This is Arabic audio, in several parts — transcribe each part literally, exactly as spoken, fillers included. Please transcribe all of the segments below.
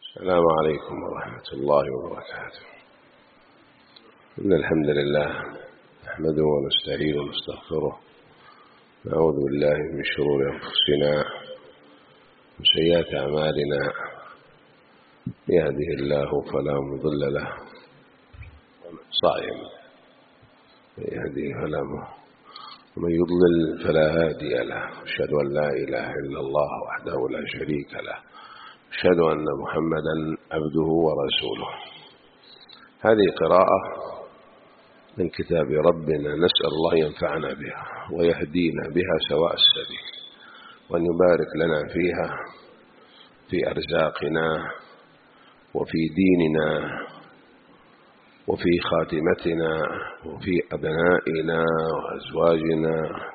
السلام عليكم ورحمة الله وبركاته. إن الحمد لله نحمده ونستعينه ونستغفره، نعوذ بالله من شرور أنفسنا وسيئات أعمالنا، يهده الله فلا مضل له صائم يهديه فلا مضل ومن يضلل فلا هادي له. أشهد أن لا إله إلا الله وحده لا شريك له، أشهد أن محمدا عبده ورسوله. هذه قراءة من كتاب ربنا، نسأل الله ينفعنا بها ويهدينا بها سواء السبيل، وأن يبارك لنا فيها في أرزاقنا وفي ديننا وفي خاتمتنا وفي أبنائنا وأزواجنا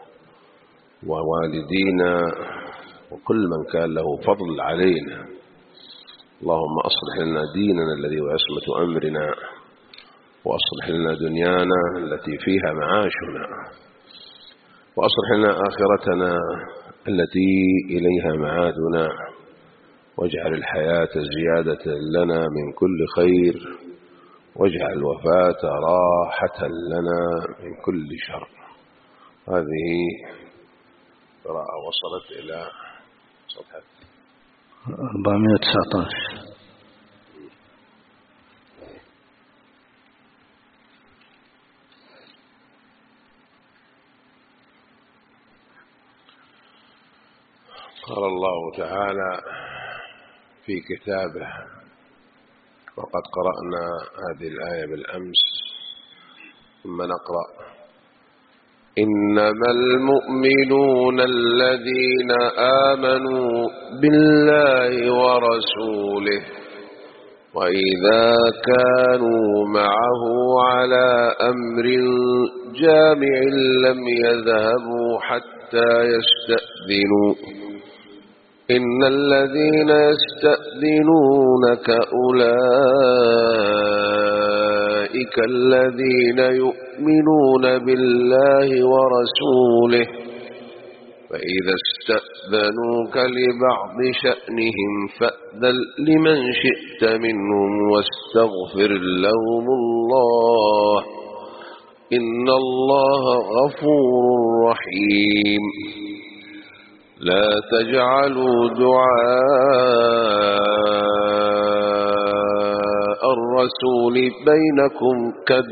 ووالدينا وكل من كان له فضل علينا. اللهم أصلح لنا ديننا الذي هو عصمة أمرنا، وأصلح لنا دنيانا التي فيها معاشنا، وأصلح لنا آخرتنا التي إليها معادنا، واجعل الحياة زيادة لنا من كل خير، واجعل الوفاة راحة لنا من كل شر. هذه قراءة وصلت إلى صفحة أربعمائة وتسعة عشر. قال الله تعالى في كتابه، وقد قرأنا هذه الآية بالأمس ثم نقرأ: إنما المؤمنون الذين آمنوا بالله ورسوله وإذا كانوا معه على أمر جامع لم يذهبوا حتى يستأذنوا إن الذين يستأذنونك أولئك الذين يؤمنون بالله ورسوله، فإذا استأذنوك لبعض شأنهم فأذن لمن شئت منهم واستغفر لهم الله، إن الله غفور رحيم. لا تجعلوا دعاء الرسول بينكم كدعاء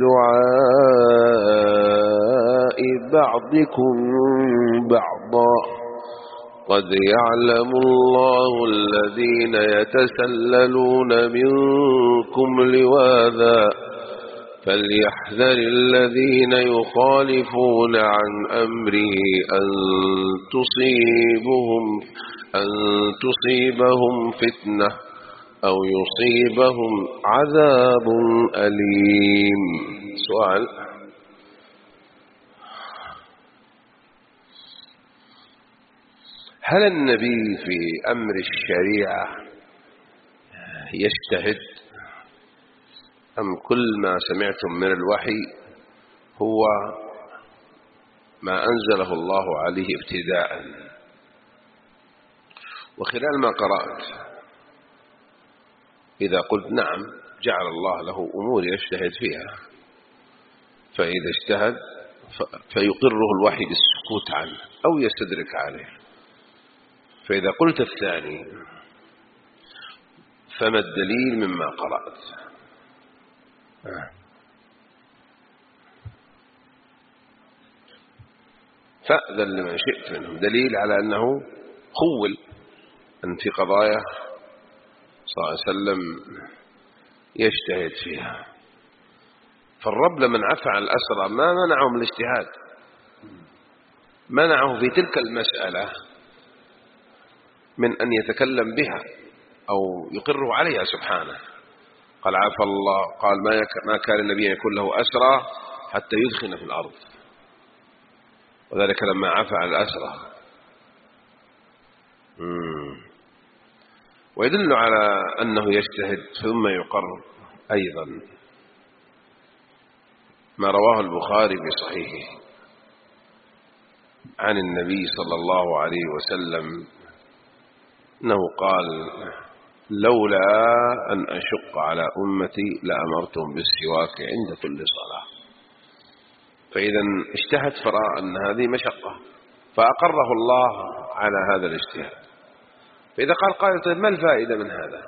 بعضكم بعضا، قد يعلم الله الذين يتسللون منكم لواذا، فليحذر الذين يخالفون عن أمره أن تصيبهم أن تصيبهم فتنة أو يصيبهم عذاب أليم. سؤال: هل النبي في أمر الشريعة يجتهد، أم كل ما سمعتم من الوحي هو ما أنزله الله عليه ابتداء؟ وخلال ما قرأت إذا قلت نعم، جعل الله له أمور يجتهد فيها، فإذا اجتهد فيقره الوحي بالسكوت عنه أو يستدرك عليه. فإذا قلت الثاني فما الدليل مما قرأت؟ فأذن لمن شئت منهم، دليل على أنه خول أن في قضايا صلى الله عليه وسلم يجتهد فيها. فالرب لمن عفى عن الأسرى ما منعه من الاجتهاد، منعه في تلك المسألة من أن يتكلم بها أو يقره عليها سبحانه. قال عفى الله، قال ما كان النبي يكون له أسرى حتى يدخن في الأرض، وذلك لما عفى عن الأسرى. ويدل على أنه يجتهد ثم يقر أيضا ما رواه البخاري في صحيحه عن النبي صلى الله عليه وسلم أنه قال: لولا أن أشق على أمتي لأمرتهم بالسواك عند كل صلاة. فإذا اجتهد فرأى أن هذه مشقة فأقره الله على هذا الاجتهاد. فإذا قال قائل طيب ما الفائدة من هذا؟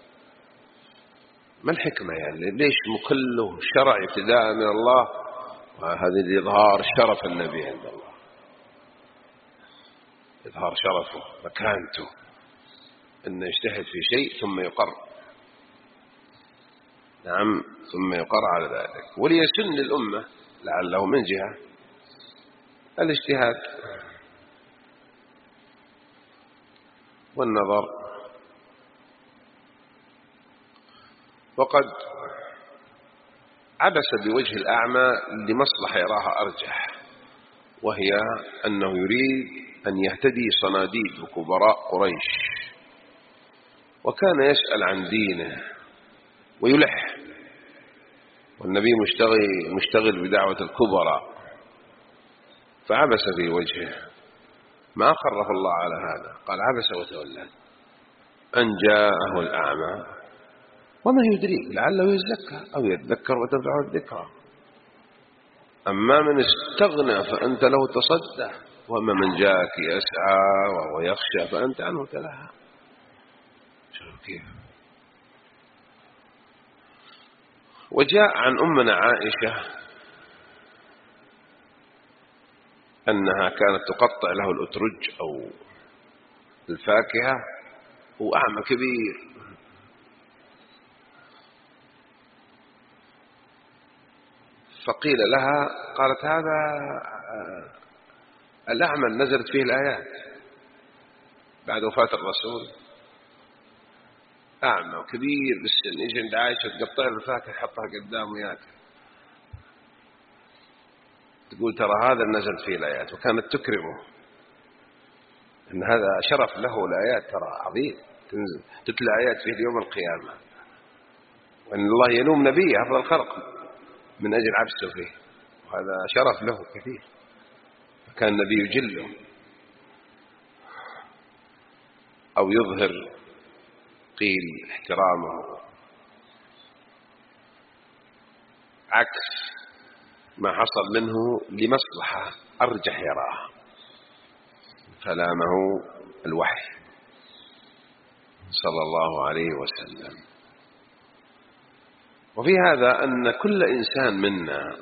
ما الحكمة يعني؟ ليش مكله شرع ابتداء من الله؟ وهذا لإظهار شرف النبي عند الله، إظهار شرفه مكانته، أن يجتهد في شيء ثم يقر. نعم، ثم يقر على ذلك. وليسن للأمة لعله من جهة الاجتهاد والنظر. وقد عبس بوجه الأعمى لمصلحة يراها أرجح، وهي أنه يريد أن يهتدي صناديد وكبراء قريش، وكان يسأل عن دينه ويلح، والنبي مشتغل, مشتغل بدعوة الكبراء، فعبس في وجهه ما أقره الله على هذا. قال عبس وتولى أن جاءه الأعمى وما يدريك لعله يزكى أو يتذكر وتنفعه الذكرى. أما من استغنى فأنت له تصدى، وأما من جاءك يسعى وهو يخشى فأنت عنه تلهى. شوف كيف. وجاء عن أمنا عائشة أنها كانت تقطع له الأترج أو الفاكهة وأعمى كبير، فقيل لها قالت هذا الأعمى نزلت فيه الآيات بعد وفاة الرسول، أعمى وكبير بالسن، يجي عند عائشة تقطع له الفاكهة تحطها قدامه ياكل، تقول ترى هذا نزلت فيه الآيات، وكانت تكرمه إن هذا شرف له. الآيات ترى عظيم، تنزل تتلى آيات فيه يوم القيامة، وأن الله يلوم نبيه أفضل الخلق من أجل عبسه فيه، وهذا شرف له كثير، فكان النبي يجله أو يظهر قيل احترامه، عكس ما حصل منه لمصلحة أرجح يراها، فلامه الوحي صلى الله عليه وسلم. وفي هذا أن كل إنسان منا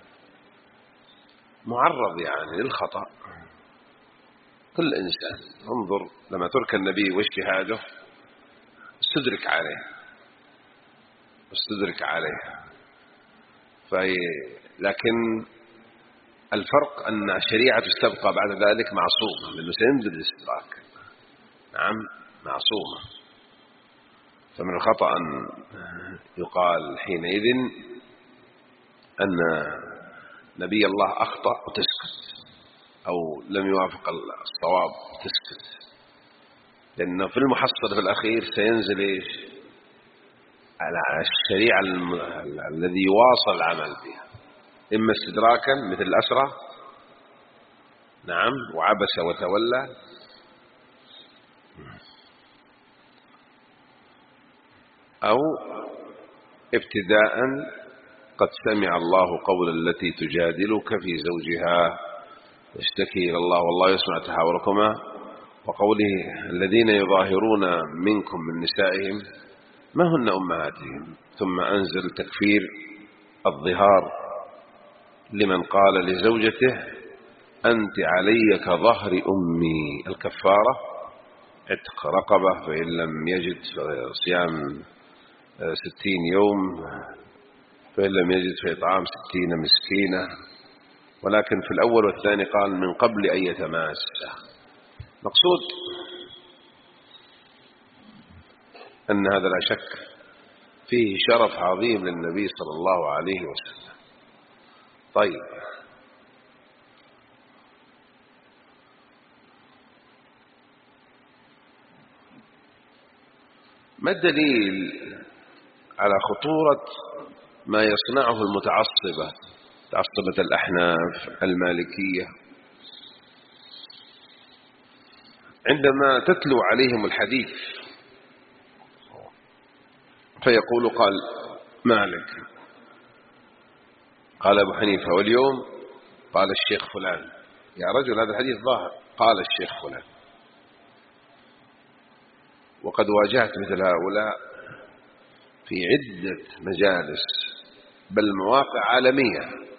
معرض يعني للخطأ، كل إنسان. انظر لما ترك النبي واجتهاده استدرك عليه استدرك عليه في لكن الفرق أن الشريعة تستبقى بعد ذلك معصومة، لأنه سينزل الاستدراك. نعم، معصومة. فمن الخطأ أن يقال حينئذ أن نبي الله أخطأ وتسكت، أو لم يوافق الصواب تسكت، لأنه في المحصل في الأخير سينزل إيش على الشريعة الذي يواصل العمل بها، إما استدراكا مثل الأسرة، نعم، وعبس وتولى، أو ابتداء قد سمع الله قول التي تجادلك في زوجها تشتكي إلى الله والله يسمع تحاوركما، وقوله الذين يظاهرون منكم من نسائهم ما هن أمهاتهم، ثم أنزل تكفير الظهار لمن قال لزوجته أنت علي كظهر أمي. الكفارة عتق رقبة، فإن لم يجد صيام ستين يوم، فإن لم يجد فإطعام ستين مسكينة. ولكن في الأول والثاني قال من قبل أن يتماس. مقصود أن هذا لا شك فيه شرف عظيم للنبي صلى الله عليه وسلم. طيب، ما الدليل على خطورة ما يصنعه المتعصبة، تعصبة الأحناف المالكية، عندما تتلو عليهم الحديث فيقول قال مالك، قال أبو حنيفة، واليوم قال الشيخ فلان. يا رجل هذا الحديث ظاهر، قال الشيخ فلان. وقد واجهت مثل هؤلاء في عدة مجالس بل مواقع عالمية،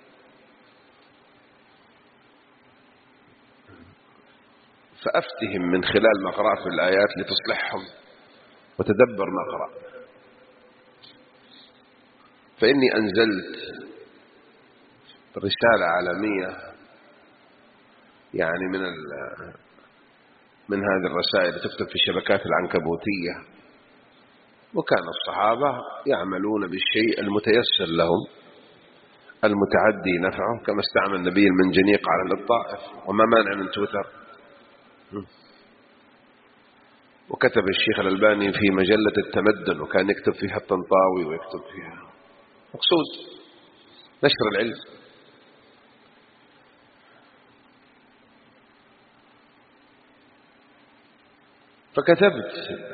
فأفتهم من خلال ما قرأت في الآيات لتصلحهم وتدبر ما قرأت. فإني أنزلت رسالة عالمية يعني من من هذه الرسائل تكتب في الشبكات العنكبوتية، وكان الصحابة يعملون بالشيء المتيسر لهم المتعدي نفعه، كما استعمل النبي المنجنيق على الطائف، وما مانع من تويتر. وكتب الشيخ الألباني في مجلة التمدن، وكان يكتب فيها الطنطاوي ويكتب فيها، مقصود نشر العلم. فكتبت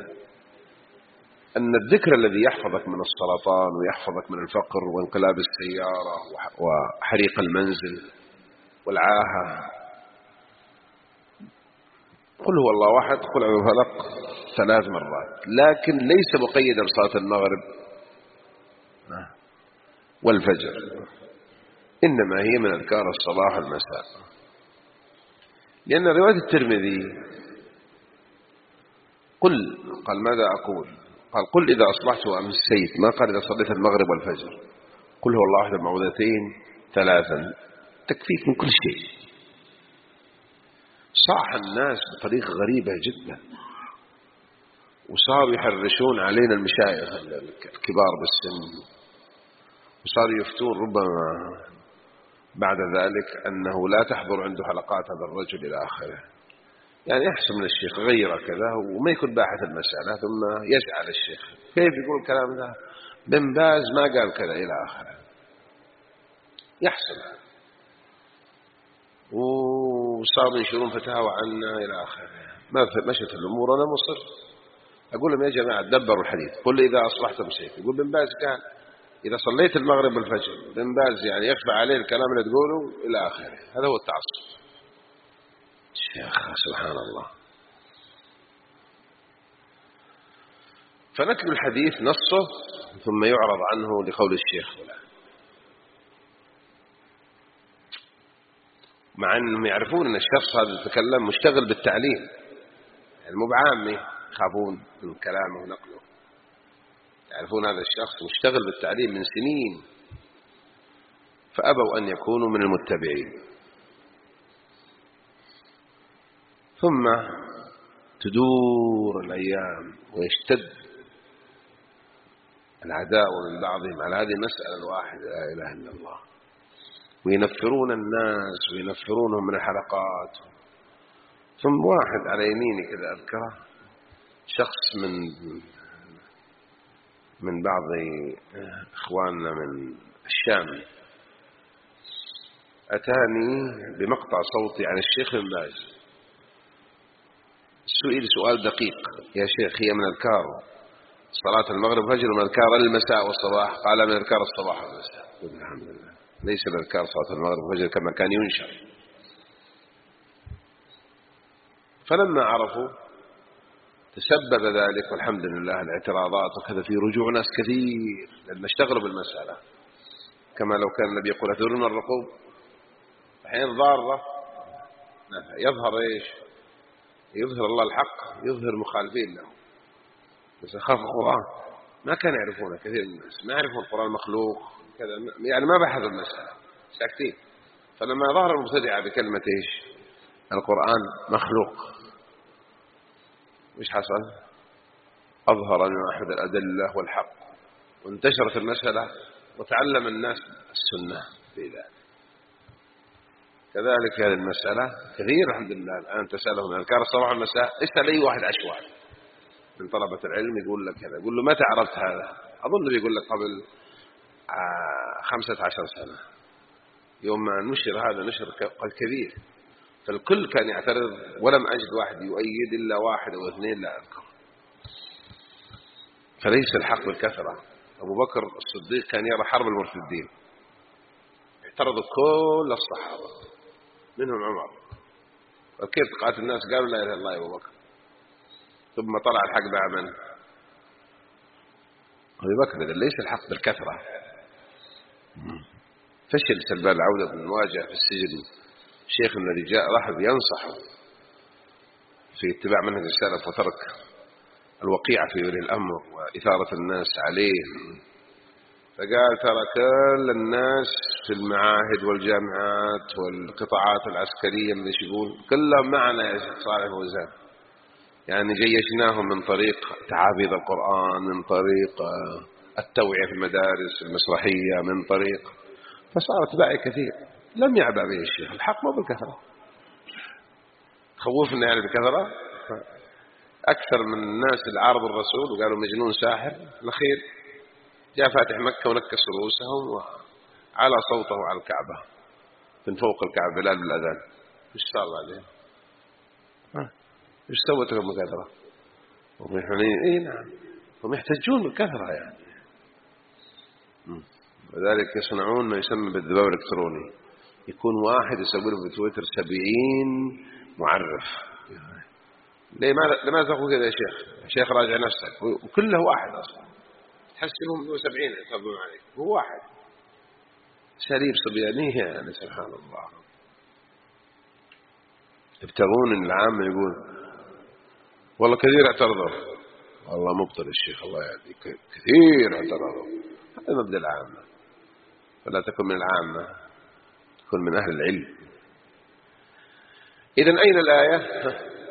أن الذكر الذي يحفظك من السرطان ويحفظك من الفقر وانقلاب السيارة وحريق المنزل والعاهة، قل هو الله واحد، قل أعوذ بالفلق ثلاث مرات، لكن ليس مقيدا بصلاة المغرب والفجر، إنما هي من أذكار الصباح والمساء. لأن رواية الترمذي قل، قال ماذا أقول؟ قال قل إذا أصبحت وأمسيت، ما قال إذا صليت المغرب والفجر. قل هو الله واحد المعوذتين ثلاثا تكفيك من كل شيء. صاح الناس بطريقة غريبة جدا، وصاروا يحرشون علينا المشايخ الكبار بالسن، وصاروا يفتون ربما بعد ذلك أنه لا تحضر عنده حلقات هذا الرجل إلى آخره. يعني يحسن من الشيخ غير كذا وما يكون باحث المسألة، ثم يزعل الشيخ كيف يقول الكلام ذا، بن باز ما قال كذا إلى آخره. يحسن، وصاروا ينشرون فتاوى عنا إلى آخره. ما مشت الأمور. أنا مصر أقول لهم يا جماعة دبروا الحديث. قل إذا أصبحت مسيت، يقول بن باز قال إذا صليت المغرب والفجر. بن باز يعني يخفى عليه الكلام اللي تقوله إلى آخره. هذا هو التعصب. شيخ سبحان الله. فنكتب الحديث نصه ثم يعرض عنه لقول الشيخ فلان، مع أنهم يعرفون أن الشخص هذا يتكلم مشتغل بالتعليم، يعني مو بعامي يخافون من كلامه ونقله، يعرفون هذا الشخص مشتغل بالتعليم من سنين، فأبوا أن يكونوا من المتبعين. ثم تدور الأيام ويشتد العداء من بعضهم على هذه المسألة الواحدة لا إله إلا الله، وينفرون الناس وينفرونهم من الحلقات. ثم واحد على يميني كذا أذكره، شخص من من بعض إخواننا من الشام، أتاني بمقطع صوتي عن الشيخ بن باز. سئل سؤال دقيق: يا شيخ هي من أذكار صلاة المغرب والفجر من أذكار المساء والصباح؟ قال من أذكار الصباح والمساء. الحمد لله، ليس من أذكار صلاة المغرب والفجر كما كان ينشر. فلما عرفوا تسبب ذلك، والحمد لله، الاعتراضات وكذا في رجوع ناس كثير، لأن اشتغلوا بالمسألة. كما لو كان النبي يقول أتدرون الرقوب الحين ضارة يظهر إيش؟ يظهر الله الحق، يظهر مخالفين له. بس خاف القرآن ما كان يعرفونه كثير من الناس، ما يعرفون القرآن مخلوق كذا، يعني ما بحثوا المسألة، ساكتين. فلما ظهر المبتدعة بكلمة إيش؟ القرآن مخلوق، وإيش حصل؟ أظهر أن أحد الأدلة والحق، وانتشرت المسألة وتعلم الناس السنة في ذلك. كذلك هذه المسألة كثير الحمد لله الآن تسألهم عن أذكار الصباح والمساء. اسأل أي واحد عشوائي من طلبة العلم يقول لك كذا، يقول له متى عرفت هذا؟ أظن بيقول لك قبل خمسة عشر سنة، يوم ما نشر هذا نشر قد كبير، فالكل كان يعترض، ولم أجد واحد يؤيد إلا واحد أو اثنين لا أذكر. فليس الحق بالكثرة. أبو بكر الصديق كان يرى حرب المرتدين، اعترضوا كل الصحابة منهم عمر، وكيف تقاتل الناس؟ قالوا لا إله إلا الله يا أبو بكر. ثم طلع الحق مع من؟ أبو بكر. إذن ليس الحق بالكثرة. فشل سلمان العودة بن مواجه في السجن، شيخ الذي جاء راح ينصحه في اتباع منهج السلف وترك الوقيعة في ولي الأمر وإثارة الناس عليه. فقال ترى كل الناس في المعاهد والجامعات والقطاعات العسكرية من يقول كلهم معنا يا شيخ صالح فوزان، يعني جيشناهم من طريق تعابير القرآن، من طريق التوعية في المدارس المسرحية، من طريق، فصارت باعي كثير. لم يعبأ به الشيخ. الحق ما بالكثرة. خوفنا يعني بالكثرة. أكثر من الناس اللي عارضوا الرسول وقالوا مجنون ساحر، الأخير جاء فاتح مكة ونكس رؤوسهم وعلى صوته على الكعبة من فوق الكعبة بلال بالأذان. إيش صار بعدين؟ إيش سوت لهم الكثرة؟ هم يحنين. إيه نعم، هم يحتجون بالكثرة يعني. وذلك يصنعون ما يسمى بالذباب الإلكتروني، يكون واحد يسوي له بتويتر سبعين معرف. ليه ما لماذا تقول كذا يا شيخ؟ يا شيخ راجع نفسك، وكله واحد أصلا تحسبهم له سبعين يطبقون عليك، هو واحد. سليب صبيانية يعني سبحان الله. يبتغون العام يقول والله كثير اعترضوا، والله مبطل الشيخ الله يهديك، كثير اعترضوا. هذا مبدأ العامة، فلا تكن من العامة، تكن من أهل العلم. إذن أين الآية؟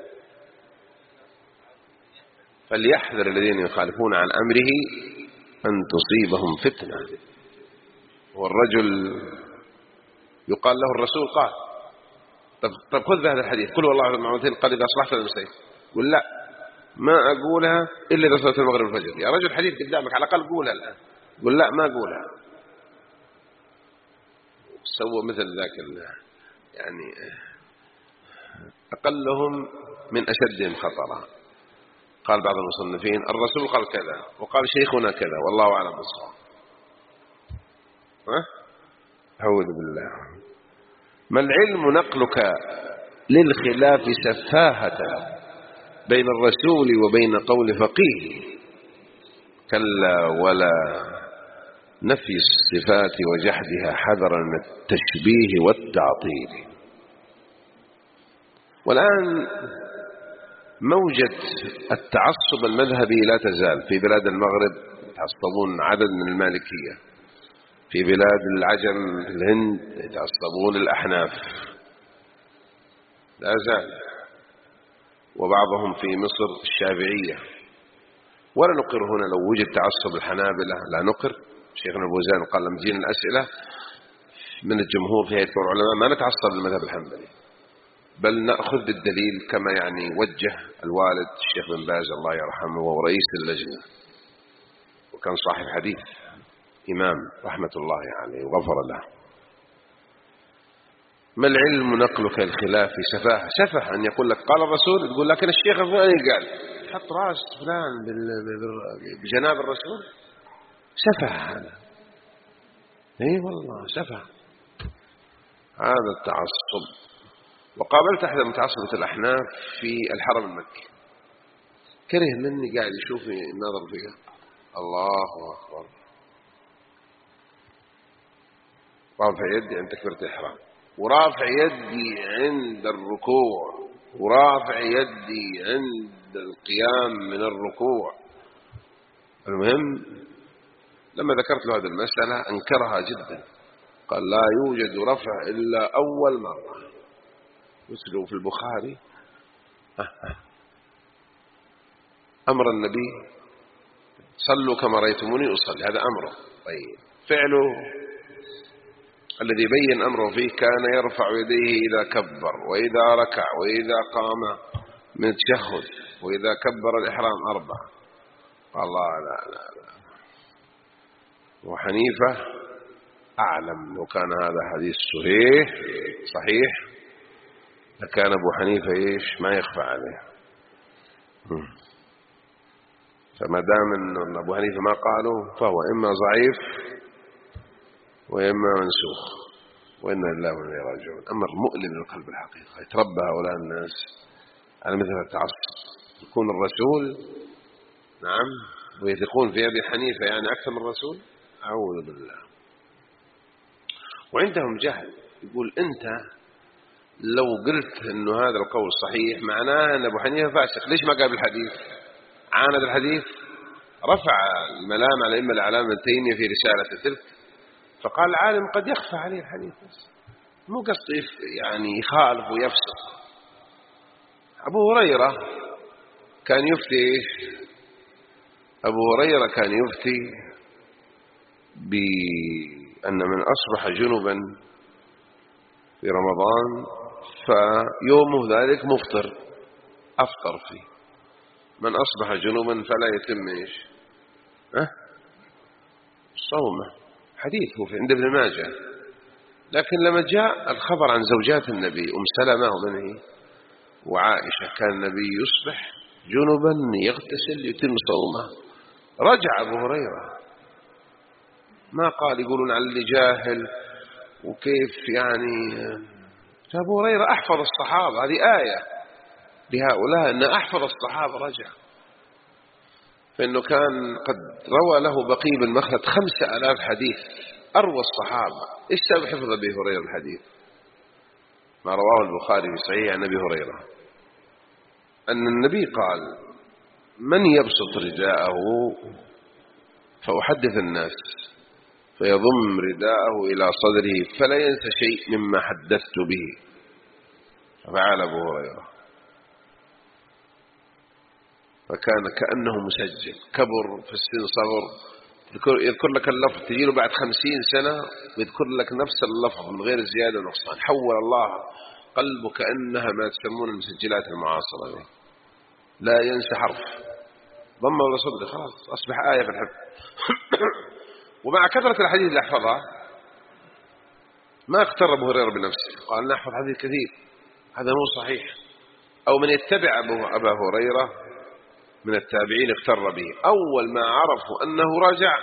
فليحذر الذين يخالفون عن أمره أن تصيبهم فتنة. والرجل يقال له الرسول قال طب, طب خذ هذا الحديث، قل والله المعوذين قال إذا أصلحت المسيح، قل لا ما أقولها إلا إذا صلت المغرب والفجر. يا رجل حديث قدامك على الأقل قولها الآن. قل لا ما أقولها. سوى مثل ذاك يعني أقلهم من أشدهم خطرا. قال بعض المصنفين الرسول قال كذا وقال شيخنا كذا والله أعلم بالصواب. ها؟ أعوذ بالله. ما العلم نقلك للخلاف سفاهة بين الرسول وبين قول فقيه، كلا ولا نفي الصفات وجحدها حذرا من التشبيه والتعطيل. والآن موجة التعصب المذهبي لا تزال في بلاد المغرب، يتعصبون عدد من المالكية، في بلاد العجم في الهند يتعصبون الأحناف لا زال، وبعضهم في مصر الشافعية. ولا نقر هنا لو وجد تعصب الحنابلة، لا نقر. شيخنا البوزان قال لما تجينا الأسئلة من الجمهور في هيئة العلماء ما نتعصب للمذهب الحنبلي، بل نأخذ بالدليل كما يعني وجه الوالد الشيخ بن باز الله يرحمه وهو رئيس اللجنة وكان صاحب حديث إمام رحمة الله عليه وغفر له. ما العلم نقلك الخلاف سفاهة. سفه أن يقول لك قال الرسول تقول لكن الشيخ الفلاني قال، حط راس فلان بجناب الرسول. سفه هذا. اي والله سفه هذا التعصب. وقابلت أحد متعصبة الأحناف في الحرم المكي، كره مني قاعد يشوفني النظر فيها. الله أكبر. رافع يدي عند تكبيرة الإحرام، ورافع يدي عند الركوع، ورافع يدي عند القيام من الركوع. المهم لما ذكرت له هذه المسألة أنكرها جدا، قال لا يوجد رفع إلا أول مرة، مثله في البخاري أمر النبي صلوا كما رأيتموني أصلي، هذا أمره. طيب فعله الذي بين أمره فيه كان يرفع يديه إذا كبر وإذا ركع وإذا قام من التشهد وإذا كبر الإحرام أربع. قال الله لا لا لا. وحنيفة أعلم، لو كان هذا حديث صحيح صحيح لكان أبو حنيفة إيش ما يخفى عليه. فما دام أن أبو حنيفة ما قالوا فهو إما ضعيف وإما منسوخ، وإنا لله وإنا إليه راجعون. أمر مؤلم للقلب الحقيقة، يتربى هؤلاء الناس على مثل التعصب، يكون الرسول نعم ويثقون في أبي حنيفة يعني أكثر من الرسول، أعوذ بالله. وعندهم جهل، يقول أنت لو قلت أنه هذا القول صحيح معناه أن أبو حنيفة فاسق، ليش ما قال الحديث؟ عاند الحديث، رفع الملام على الأئمة الأعلام ابن تيمية في رسالة تلك، فقال العالم قد يخفى عليه الحديث، مو قصد يعني يخالف ويفسق. أبو هريرة كان يفتي إيش؟ أبو هريرة كان يفتي بأن من أصبح جنبا في رمضان فيومه ذلك مفطر، أفطر فيه. من أصبح جنبا فلا يتم إيش؟ أه؟ صومه، حديث هو في عند ابن ماجه. لكن لما جاء الخبر عن زوجات النبي أم سلمة ومنه وعائشة كان النبي يصبح جنبا يغتسل يتم صومه، رجع أبو هريرة، ما قال يقولون على اللي جاهل وكيف يعني. أبو هريرة أحفظ الصحابة، هذه آية لهؤلاء أن أحفظ الصحابة رجع، فإنه كان قد روى له بقي بن مخلد خمسة آلاف حديث، أروى الصحابة. إيش سبب حفظ أبي هريرة الحديث؟ ما رواه البخاري في صحيح عن أبي هريرة أن النبي قال من يبسط رداءه فأحدث الناس فيضم رداءه إلى صدره فلا ينسى شيء مما حدثت به، ففعل أبو هريرة، فكان كأنه مسجل، كبر في السن، صغر، يذكر لك اللفظ تجيله بعد خمسين سنة ويذكر لك نفس اللفظ من غير زيادة ونقصان. حول الله قلبه كأنها ما تسمون المسجلات المعاصرة دي، لا ينسى حرف، ضمه ولا صدق، خلاص أصبح آية في الحفظ. ومع كثرة الحديث اللي أحفظها ما اقتر أبو هريرة بنفسه، قال نحفظ حديث كثير، هذا مو صحيح. أو من يتبع أبا هريرة من التابعين اقتر به، أول ما عرفوا أنه رجع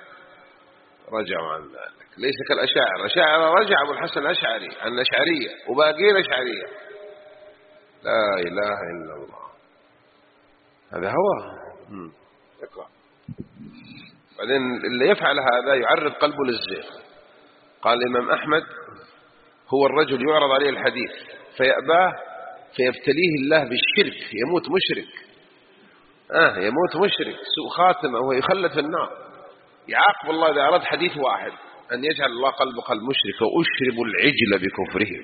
رجعوا عن ذلك. ليس كالأشاعرة، الأشاعرة رجع أبو الحسن الأشعري عن الأشعرية وباقين أشعرية، لا إله إلا الله، هذا هو. اقرأ. بعدين اللي يفعل هذا يعرض قلبه للزيغ. قال الإمام أحمد هو الرجل يعرض عليه الحديث فيأباه فيبتليه الله بالشرك، يموت مشرك، آه يموت مشرك سوء خاتمة وهو يخلد في النار. يعاقب الله إذا أراد حديث واحد أن يجعل الله قلبه قلب مشرك. وأشرب العجل بكفره،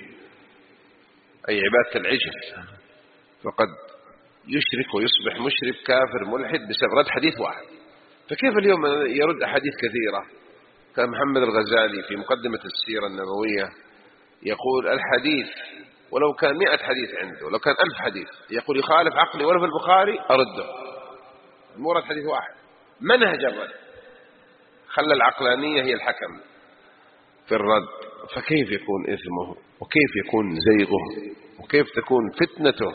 أي عبادة العجل، فقد يشرك ويصبح مشرك كافر ملحد بسبب رد حديث واحد. فكيف اليوم يرد أحاديث كثيرة؟ كان محمد الغزالي في مقدمة السيرة النبوية يقول الحديث ولو كان مئة حديث عنده، لو كان ألف حديث، يقول يخالف عقلي ولو في البخاري أرده، مورد حديث واحد، منهج الرد، خلى العقلانية هي الحكم في الرد. فكيف يكون إثمه وكيف يكون زيغه وكيف تكون فتنته؟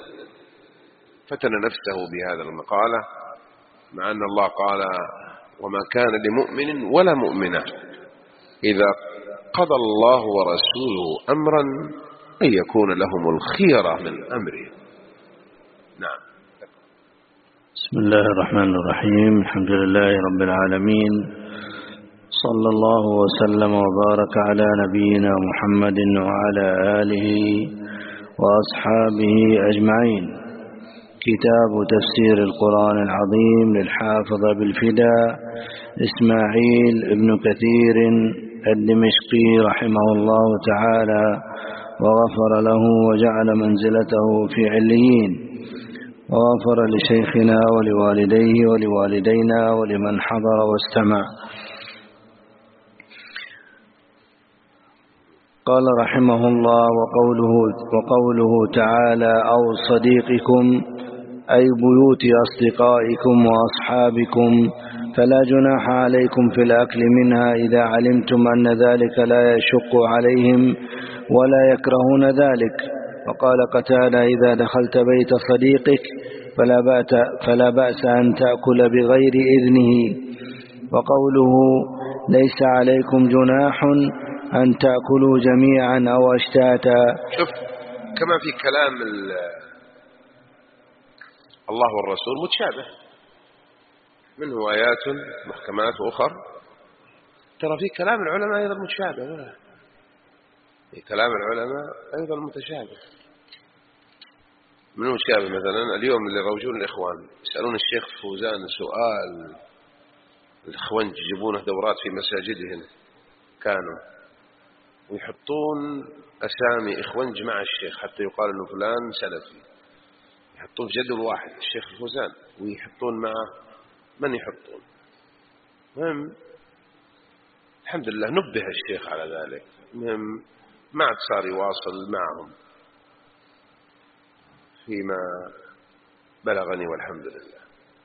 فتن نفسه بهذا المقالة، مع أن الله قال وما كان لمؤمن ولا مؤمنة إذا قضى الله ورسوله أمرا أن يكون لهم الخيرة من أمره. نعم. بسم الله الرحمن الرحيم، الحمد لله رب العالمين، صلى الله وسلم وبارك على نبينا محمد وعلى آله وأصحابه أجمعين. كتاب تفسير القرآن العظيم للحافظ أبي الفداء إسماعيل ابن كثير الدمشقي رحمه الله تعالى وغفر له وجعل منزلته في عليين، وغفر لشيخنا ولوالديه ولوالدينا ولمن حضر واستمع. قال رحمه الله وقوله, وقوله تعالى أو صديقكم أي بيوت أصدقائكم وأصحابكم، فلا جناح عليكم في الأكل منها إذا علمتم أن ذلك لا يشق عليهم ولا يكرهون ذلك. وقال قتادة إذا دخلت بيت صديقك فلا بأس, فلا بأس أن تأكل بغير إذنه. وقوله ليس عليكم جناح أن تأكلوا جميعا أو أشتاتا. شوف كما في كلام الله والرسول متشابه، منه آيات محكمات وأخر، ترى في كلام العلماء أيضا متشابه، ولا في كلام العلماء أيضا متشابه. من متشابه مثلا اليوم اللي يروجون الإخوان يسألون الشيخ فوزان سؤال، الإخوان يجيبونه دورات في مساجدهم كانوا ويحطون أسامي إخوانج مع الشيخ حتى يقال أنه فلان سلفي، يحطون في جدول واحد الشيخ الفوزان ويحطون معه من يحطون. مهم الحمد لله نبه الشيخ على ذلك، مهم ما عاد صار يواصل معهم فيما بلغني والحمد لله.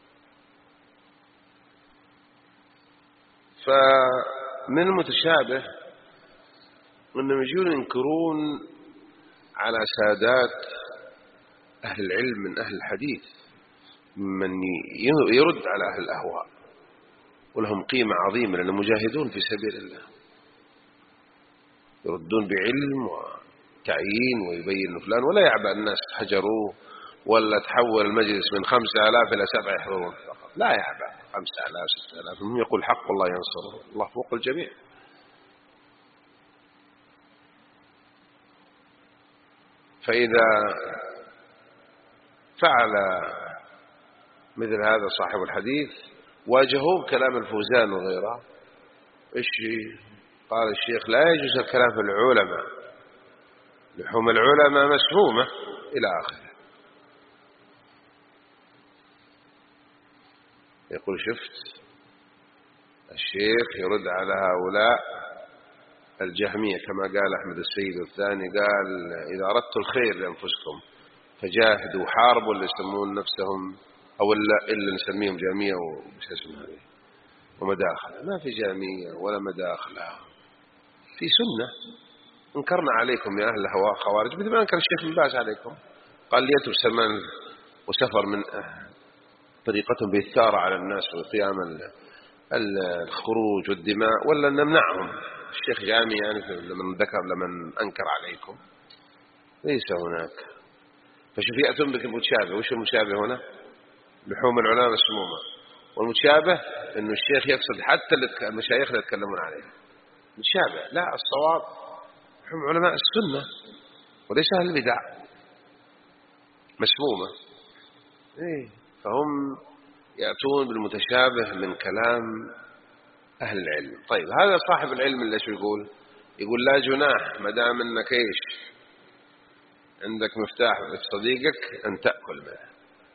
فمن المتشابه أنهم يجون ينكرون على سادات أهل العلم من أهل الحديث من يرد على أهل الأهواء، ولهم قيمة عظيمة لأنهم مجاهدون في سبيل الله، يردون بعلم وتعيين ويبين فلان، ولا يعبأ الناس حجروه ولا تحول المجلس من خمسة آلاف إلى سبعة يحضرون فقط، لا يعبأ خمسة آلاف ستة آلاف، هم يقول حق والله ينصره، الله فوق الجميع. فإذا فعل مثل هذا صاحب الحديث واجهوه كلام الفوزان وغيره، إيش قال الشيخ؟ لا يجوز الكلام في العلماء، لحوم العلماء مسمومة إلى آخره. يقول شفت الشيخ يرد على هؤلاء الجهمية كما قال أحمد السيد والثاني، قال إذا أردت الخير لأنفسكم فجاهدوا حاربوا اللي يسمون نفسهم أو إلا, إلا نسميهم جهمية وش اسمها هذه ومداخلة. ما في جهمية ولا مداخلة، في سنة انكرنا عليكم يا أهل الهواء خوارج، مثل ما انكر الشيخ بن باز عليكم، قال ليترك سلمان وسفر من طريقتهم بالثارة على الناس وقيام الخروج والدماء، ولا نمنعهم. الشيخ جامي يعني لمن ذكر لمن أنكر عليكم ليس هناك. فشوف يأتون بك المتشابه. وش المتشابه هنا؟ لحوم العلماء مسمومة، والمتشابه أنه الشيخ يقصد حتى المشايخ اللي يتكلمون عليه متشابه. لا، الصواب لحوم علماء السنة وليس أهل البدع مسمومة. إيه؟ فهم يأتون بالمتشابه من كلام أهل العلم. طيب هذا صاحب العلم اللي شو يقول؟ يقول لا جناح ما دام أنك إيش عندك مفتاح صديقك أن تأكل منه.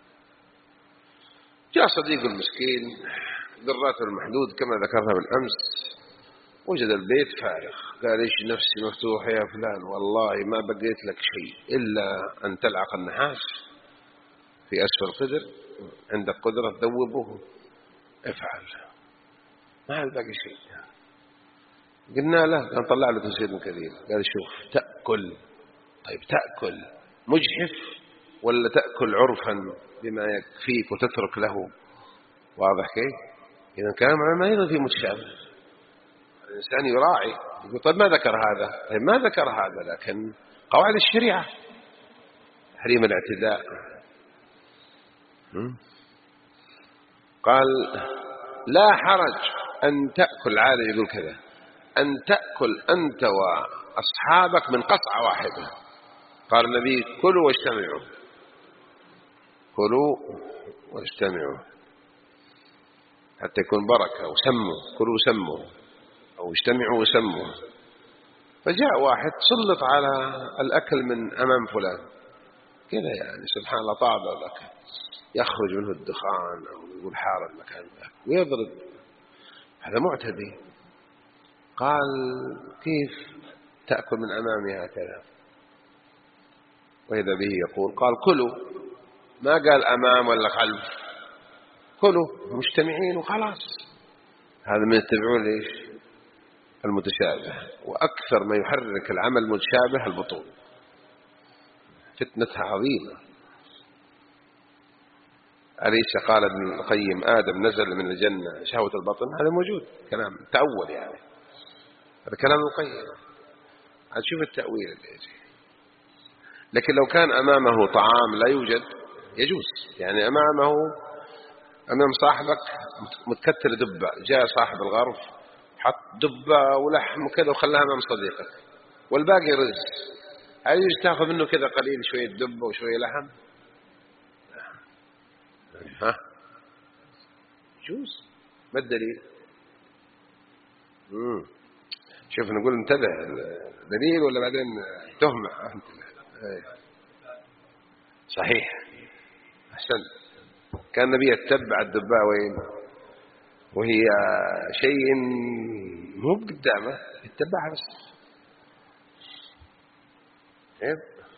جاء صديق المسكين ذراته المحدود كما ذكرنا بالأمس، وجد البيت فارغ، قال إيش نفسي مفتوحة يا فلان، والله ما بقيت لك شيء إلا أن تلعق النحاس في أسفل القدر، عندك قدرة تذوبه افعل، ما عاد باقي شيء. قلنا له كان طلع له تسويد كثير، قال شوف تأكل. طيب تأكل مجحف ولا تأكل عرفا بما يكفيك وتترك له؟ واضح كيف؟ إذا كلام العلماء أيضا في متشابه، الإنسان يراعي يقول طيب ما ذكر هذا، طيب ما ذكر هذا، لكن قواعد الشريعة تحريم الاعتداء. قال لا حرج أن تأكل، عالم يقول كذا، أن تأكل أنت وأصحابك من قطعة واحدة. قال النبي كلوا واجتمعوا، كلوا واجتمعوا حتى يكون بركة، وسموا كلوا وسموا أو اجتمعوا وسموا. فجاء واحد سلط على الأكل من أمام فلان كذا، يعني سبحان الله طاب الأكل يخرج منه الدخان أو يقول حار المكان ذاك ويضرب، هذا معتدي. قال كيف تأكل من أمامي هكذا؟ وإذا به يقول قال كلوا، ما قال أمام ولا خلف، كلوا مجتمعين وخلاص. هذا من يتبعون ليش المتشابه، وأكثر ما يحرك العمل المتشابه البطول، فتنتها عظيمة. أليس قال ابن القيم آدم نزل من الجنة شهوة البطن؟ هذا موجود، كلام تأول يعني، هذا كلام القيم. هتشوف التأويل اللي يجي. لكن لو كان أمامه طعام لا يوجد يجوز، يعني أمامه أمام صاحبك متكتر دبة، جاء صاحب الغرف حط دبة ولحم وكذا وخلاها أمام صديقك والباقي رز، هل يجوز تأخذ منه كذا قليل شوية دبة وشوية لحم؟ ها يجوز. ما الدليل؟ مم. شوف نقول انتبه، دليل ولا بعدين تهمة أنت؟ صحيح، أحسن. كان النبي يتبع الدباء وين وهي شيء مو بقدامه يتبعها بس. إيه؟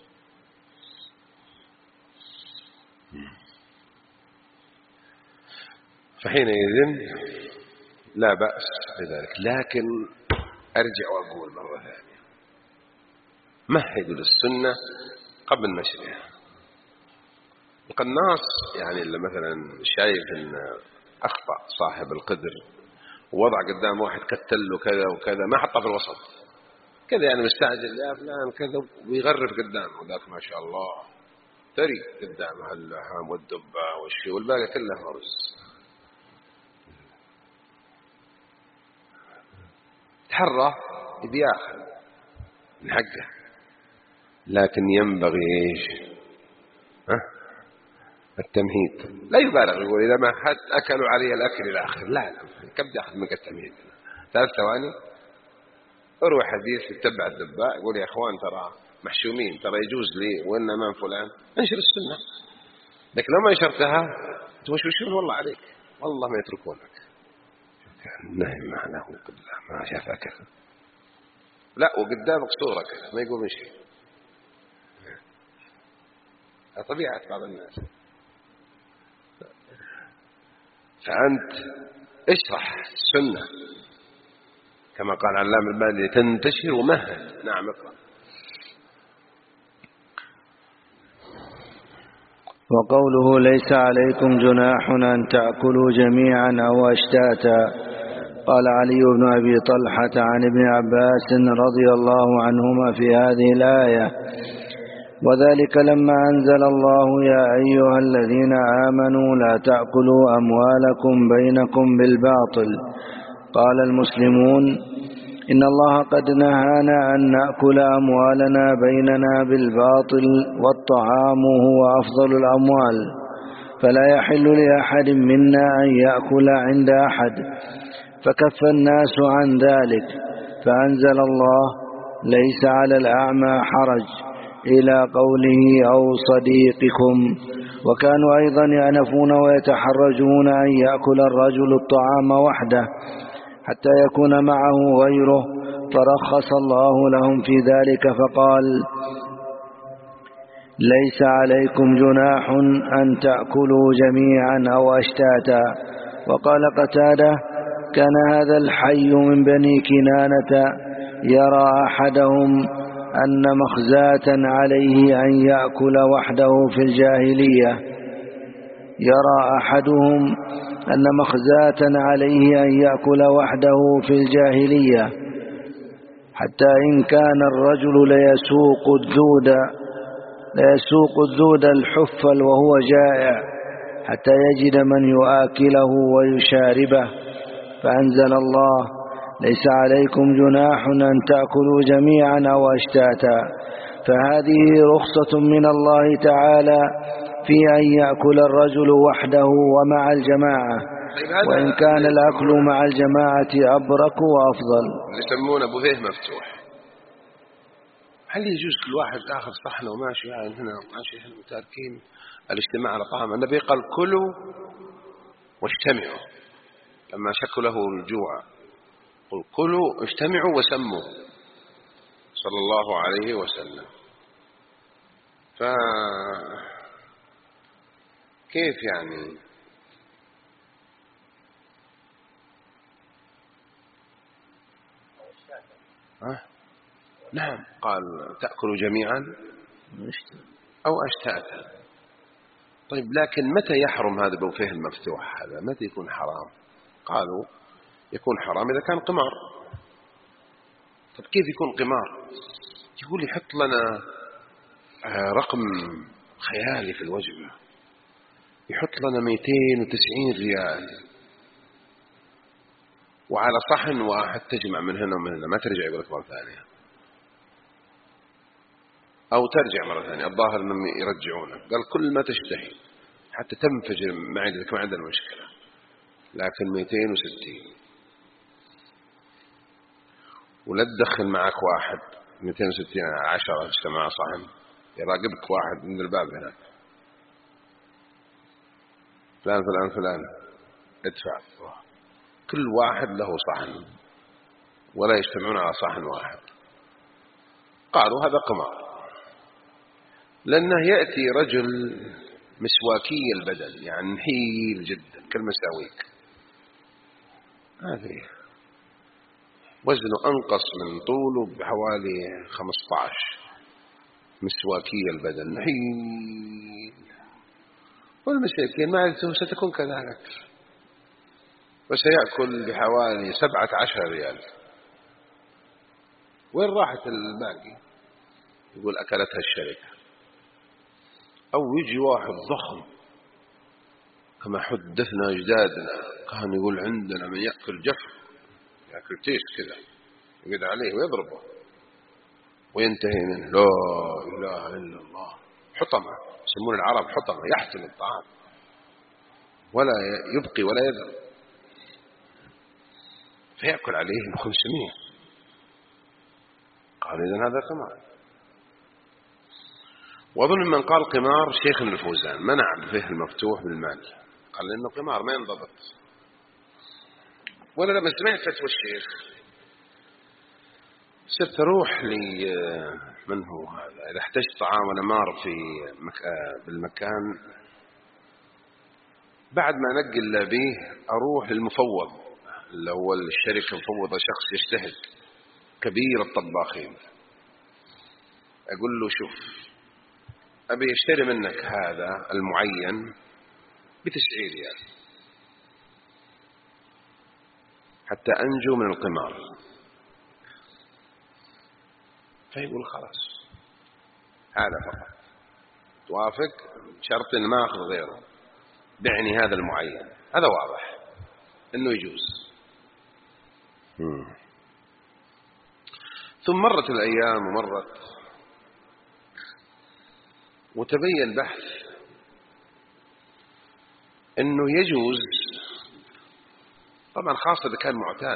فحينئذ لا بأس بذلك. لكن أرجع وأقول مرة ثانية، مهدوا للسنة قبل نشرها. القناص يعني اللي مثلا شايف ان اخطأ صاحب القدر ووضع قدام واحد كتل له كذا وكذا، ما حطه في الوسط كذا، يعني مستعجل يا فلان كذا ويغرف قدامه، وذاك ما شاء الله ثري قدامه اللحم والدبة والشيء والباقي كله رز. تحرى بياخذ من حقه، لكن ينبغي ايش؟ ها؟ التمهيد. لا يبالغ، يقول إذا ما حد أكلوا علي الأكل إلى آخر، لا لا، كم يأخذ منك التمهيد؟ ثلاث ثواني اروح حديث يتبع الدباء يقول يا أخوان ترى محشومين، ترى يجوز لي وإن أمام فلان، انشر السنة. لكن لو ما نشرتها توشوشون والله عليك، والله ما يتركونك. نهي معناه قبله ما شاف أكل، لا وقدامك صورة كذا ما يقول من شيء. طبيعة بعض الناس. فأنت اشرح السنة كما قال علام الباني تنتشر ومهد. نعم اقرأ. وقوله ليس عليكم جناح أن تأكلوا جميعا أو أشتاتا. قال علي بن أبي طلحة عن ابن عباس رضي الله عنهما في هذه الآية: وذلك لما أنزل الله يا أيها الذين آمنوا لا تأكلوا أموالكم بينكم بالباطل. قال المسلمون: إن الله قد نهانا أن نأكل أموالنا بيننا بالباطل، والطعام هو أفضل الأموال، فلا يحل لأحد منا أن يأكل عند أحد. فكف الناس عن ذلك، فأنزل الله: ليس على الأعمى حرج، إلى قوله أو صديقكم. وكانوا أيضا يأنفون ويتحرجون أن يأكل الرجل الطعام وحده حتى يكون معه غيره، فرخص الله لهم في ذلك فقال: ليس عليكم جناح أن تأكلوا جميعا أو أشتاتا. وقال قتادة: كان هذا الحي من بني كنانة يرى أحدهم أن مخزاة عليه أن يأكل وحده في الجاهلية يرى أحدهم أن مخزاة عليه أن يأكل وحده في الجاهلية حتى إن كان الرجل ليسوق الذود ليسوق الذود الحفل وهو جائع حتى يجد من يؤكله ويشاربه. فأنزل الله: ليس عليكم جناح أن تأكلوا جميعا أو أشتاتا. فهذه رخصة من الله تعالى في أن يأكل الرجل وحده ومع الجماعة، وإن كان الأكل مع الجماعة أبرك وأفضل. يسمونه بوفيه مفتوح. هل يجوز كل واحد آخر صحنه وماشي يعني هنا ماشي هنا متاركين الاجتماع على طعام؟ النبي قال: كلوا واجتمعوا لما شكوا له الجوع، قل كلوا اجتمعوا وسموا صلى الله عليه وسلم. فكيف يعني؟ ها؟ نعم، قال تأكلوا جميعا أو أشتاتا. طيب لكن متى يحرم هذا بوفيه المفتوح؟ هذا متى يكون حرام؟ قالوا يكون حرام إذا كان قمار. طيب كيف يكون قمار؟ يقول يحط لنا رقم خيالي في الوجبة، يحط لنا مئتين وتسعين ريال وعلى صحن واحد تجمع من هنا ومن هنا، ما ترجع يقول لك مرة ثانية، أو ترجع مرة ثانية. الظاهر أنهم يرجعونه. قال كل ما تشتهي حتى تنفجر معدتك ما عندنا مشكلة، لكن مئتين وستين. ولا تدخل معك واحد مئتين وستين على عشرة اجتماع صحن، يراقبك واحد من الباب هناك، فلان فلان فلان ادفع. كل واحد له صحن ولا يجتمعون على صحن واحد. قالوا هذا قمار، لأنه يأتي رجل مسواكي البدن، يعني نحيل جدا كالمساويك، هذه وزنه أنقص من طوله بحوالي خمسة عشر، مسواكي البدن نحيل. والمساكين معدته ستكون كذلك، وسيأكل بحوالي سبعة عشر ريال. وين راحت الباقي؟ يقول أكلتها الشركة. أو يجي واحد ضخم كما حدثنا أجدادنا، كان يقول عندنا من يأكل جفر، يأكل تيس كذا، يقعد عليه ويضربه وينتهي منه لا إله إلا الله. حطمة، يسمون العرب حطمة، يحتم الطعام ولا يبقي ولا يذر، فيأكل عليه خمسمائة. قال إذن هذا قمار. وأظن من قال قمار شيخ الفوزان، منع به المفتوح بالمال، قال إنه قمار ما ينضبط. ولا لما سمعت فتوى الشيخ صرت أروح لي من هو هذا، إذا احتجت طعام ولا مار في مك... بالمكان، بعد ما أنقل به أروح للمفوض اللي هو الشركة مفوضة، شخص يجتهد كبير الطباخين، أقول له شوف أبي أشتري منك هذا المعين بتسعين ريال حتى أنجو من القمار. فيقول خلاص هذا فقط، توافق شرط إن ما أخذ غيره، بعني هذا المعين. هذا واضح إنه يجوز. مم. ثم مرت الأيام ومرت، وتبين بحث إنه يجوز، طبعا خاصة إذا كان معتاد،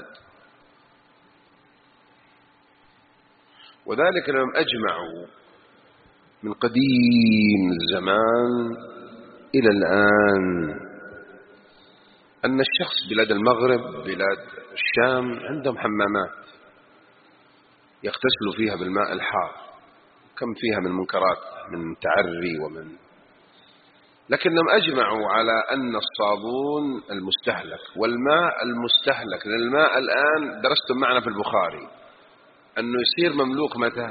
وذلك لهم أجمعوا من قديم الزمان إلى الآن أن الشخص بلاد المغرب بلاد الشام عندهم حمامات يغتسلوا فيها بالماء الحار، كم فيها من منكرات من تعري ومن، لكنهم أجمعوا على أن الصابون المستهلك والماء المستهلك للماء الآن درستم معنا في البخاري أنه يصير مملوك متى؟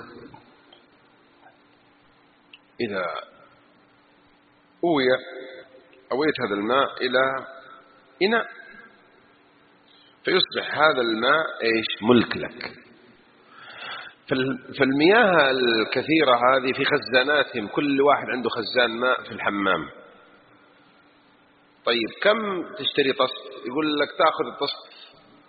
إذا أوي أويت هذا الماء إلى إناء فيصبح هذا الماء إيش؟ ملك لك. فالمياه الكثيرة هذه في خزاناتهم، كل واحد عنده خزان ماء في الحمام. طيب كم تشتري طست؟ يقول لك تأخذ الطست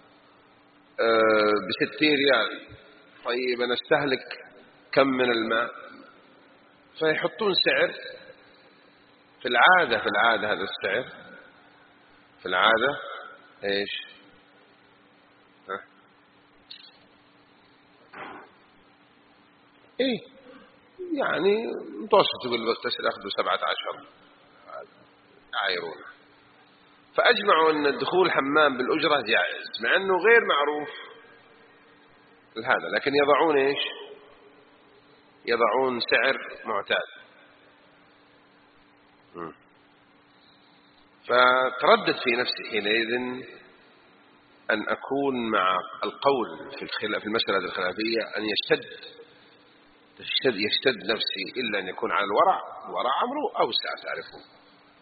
بستين ريال. طيب أنا استهلك كم من الماء؟ فيحطون سعر في العادة، في العادة هذا السعر في العادة إيش؟ ها؟ إيه يعني متوسط، يقول بس تسأل أخذوا سبعة عشر عايرون. فأجمعوا أن الدخول حمام بالأجرة جائز، مع أنه غير معروف هذا، لكن يضعون إيش؟ يضعون سعر معتاد. م. فتردد في نفسي حينئذ أن أكون مع القول في الخلاف في المسألة الخلافية، أن يشتد يشتد, يشتد نفسي إلا أن يكون على الورع. الورع أمره أوسع تعرفون،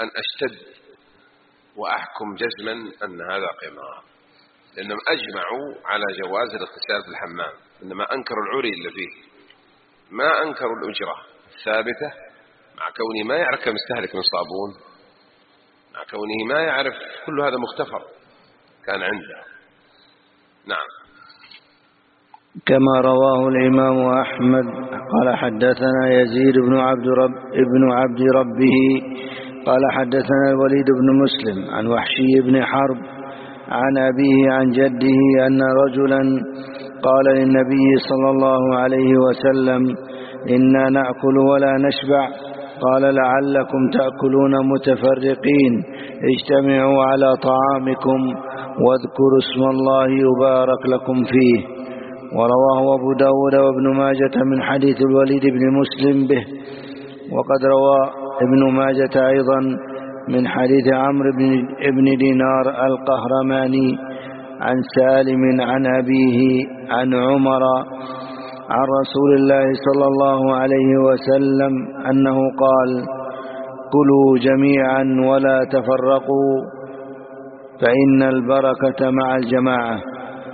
أن أشتد وأحكم جزما أن هذا قمار، لأنهم أجمعوا على جواز الاغتسال في الحمام، إنما أنكروا العري اللي فيه، ما أنكروا الأجرة الثابتة، مع كونه ما يعرف كم يستهلك من صابون، مع كونه ما يعرف، كل هذا مختفر كان عنده. نعم. كما رواه الإمام أحمد قال حدثنا يزيد بن عبد رب ابن عبد ربه قال حدثنا الوليد بن مسلم عن وحشي بن حرب عن أبيه عن جده أن رجلا قال للنبي صلى الله عليه وسلم: إنا نأكل ولا نشبع. قال: لعلكم تأكلون متفرقين، اجتمعوا على طعامكم واذكروا اسم الله يبارك لكم فيه. ورواه أبو داود وابن ماجة من حديث الوليد بن مسلم به. وقد روى ابن ماجة أيضا من حديث عمرو بن دينار القهرماني عن سالم عن أبيه عن عمر عن رسول الله صلى الله عليه وسلم أنه قال: كلوا جميعا ولا تفرقوا فإن البركة مع الجماعة.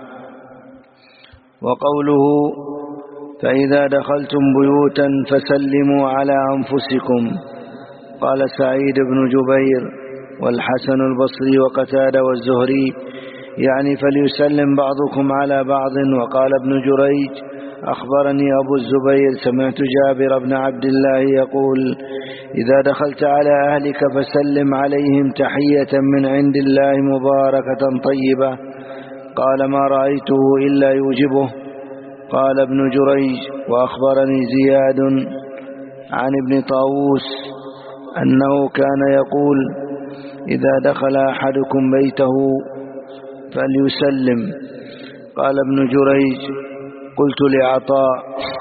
وقوله: فإذا دخلتم بيوتا فسلموا على أنفسكم. قال سعيد بن جبير والحسن البصري وقتادة والزهري: يعني فليسلم بعضكم على بعض. وقال ابن جريج: أخبرني أبو الزبير سمعت جابر بن عبد الله يقول: إذا دخلت على أهلك فسلم عليهم تحية من عند الله مباركة طيبة. قال: ما رأيته إلا يوجبه. قال ابن جريج: وأخبرني زياد عن ابن طاووس أنه كان يقول: إذا دخل أحدكم بيته فليسلم. قال ابن جريج: قلت لعطاء: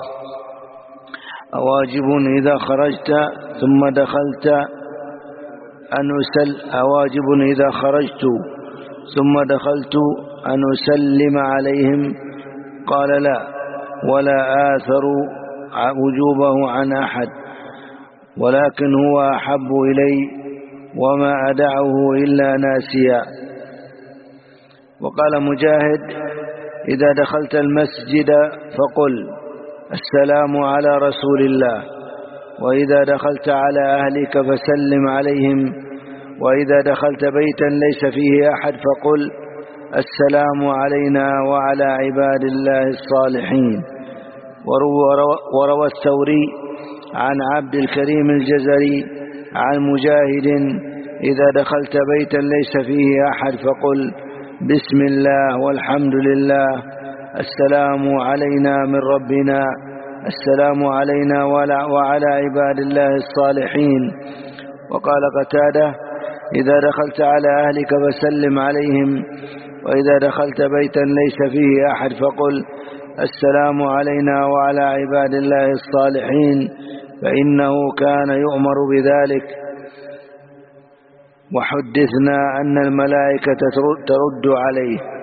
أواجب إذا خرجت ثم دخلت أن أسل أواجب إذا خرجت ثم دخلت أن أسلم عليهم؟ قال: لا، ولا آثر وجوبه عن أحد، ولكن هو أحب إلي وما أدعه إلا ناسيا. وقال مجاهد: إذا دخلت المسجد فقل: السلام على رسول الله. وإذا دخلت على أهلك فسلم عليهم. وإذا دخلت بيتا ليس فيه أحد فقل: السلام علينا وعلى عباد الله الصالحين. وروى الثوري عن عبد الكريم الجزري عن مجاهد: إذا دخلت بيتا ليس فيه أحد فقل: بسم الله والحمد لله، السلام علينا من ربنا، السلام علينا وعلى عباد الله الصالحين. وقال قتادة: إذا دخلت على أهلك فسلم عليهم. وإذا دخلت بيتا ليس فيه أحد فقل: السلام علينا وعلى عباد الله الصالحين، فإنه كان يؤمر بذلك. وحدثنا أن الملائكة ترد عليه.